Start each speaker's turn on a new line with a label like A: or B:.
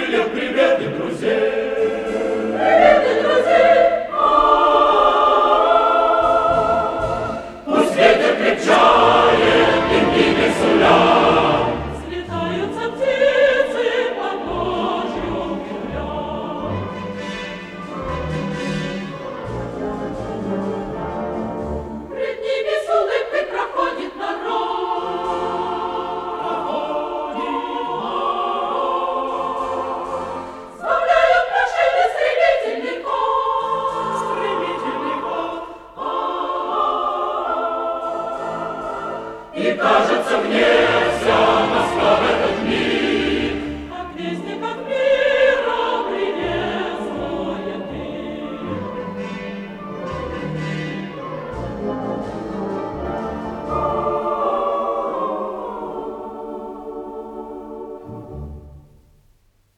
A: крыльях приветных друзей.
B: Приветных друзей.
A: Пусть ветер крепчает, дымки не сулят.
B: Слетаются птицы под ночью кремля. Пред ними с улыбкой проходит народ. Вставляют машины стремительный ход.
A: Стремительный ход. И кажется в небе